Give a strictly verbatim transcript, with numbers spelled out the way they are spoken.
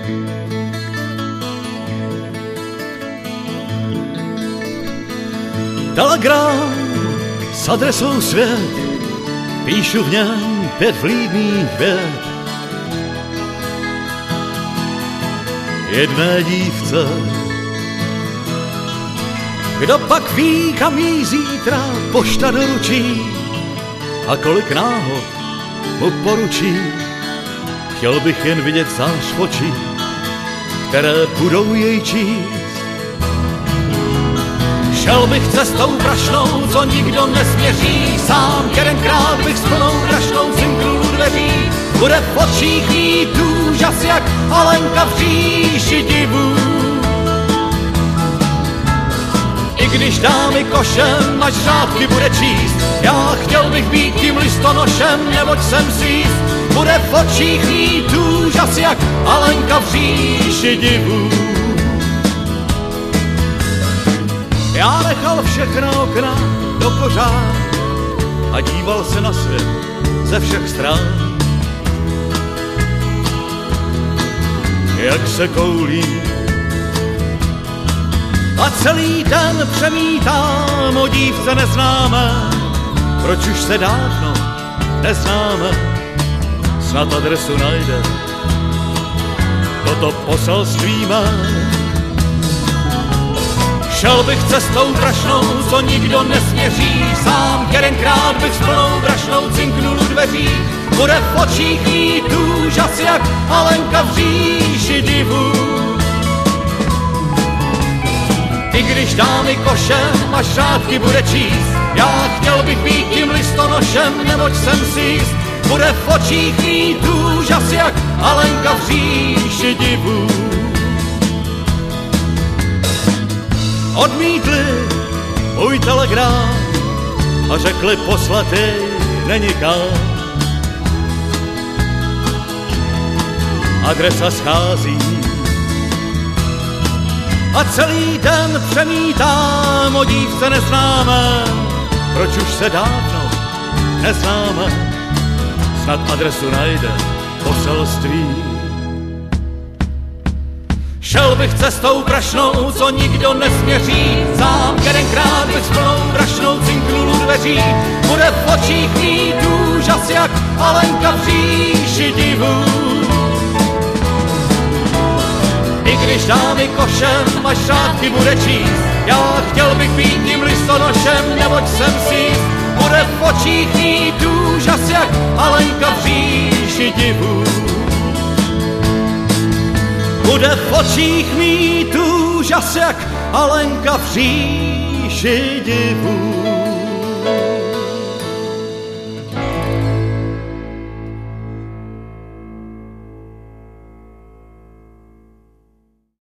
Telegram s adresou svět, píšu v něm pět vlídných vět. Jedné dívce, kdo pak ví, kam jí zítra pošta doručí a kolik náhod mu poručí. Chtěl bych jen vidět zář v očích, které budou jej číst. Šel bych cestou prašnou, co nikdo nesměří, sám jedenkrát bych s plnou prašnou cinknul u dveří. Bude v očích mít úžas, jak Alenka v říši divů. I když dá mi košem, až řádky bude číst, já chtěl bych být tím listonošem, neboť jsem si jist. Bude v očích mít úžas, jak Alenka v říši divů. Já nechal všechna okna do kořán a díval se na svět ze všech stran. Jak se koulí a celý den přemítám o dívce neznámé, proč už se dávno neznáme, snad adresu najde toto poselství mé. Šel bych cestou prašnou, co nikdo nesměří, sám jedenkrát bych s plnou brašnou cinknul u dveří. Bude v očích mít úžas, jak Alenka v říši divů. I když dá mi košem, až řádky bude číst, já chtěl bych být tím listonošem, neboť jsem si jist. Bude v očích mít úžas, jak Alenka v říši divů. Odmítli můj telegram a řekli poslat jej není kam. Adresa schází a celý den přemítám o dívce neznámé, proč už se dávno neznáme, snad adresu najde poselství. Šel bych cestou prašnou, co nikdo nesměří, sám jedenkrát bych s plnou brašnou cinknul u dveří. Bude v očích mít úžas, jak Alenka v říši divů. I když dá mi košem, až řádky bude číst, já chtěl bych být tím listonošem, neboť jsem si jist. Bude v očích mít úžas, jak Alenka v říši divů. Bude v očích mít úžas, jak Alenka v říši divů.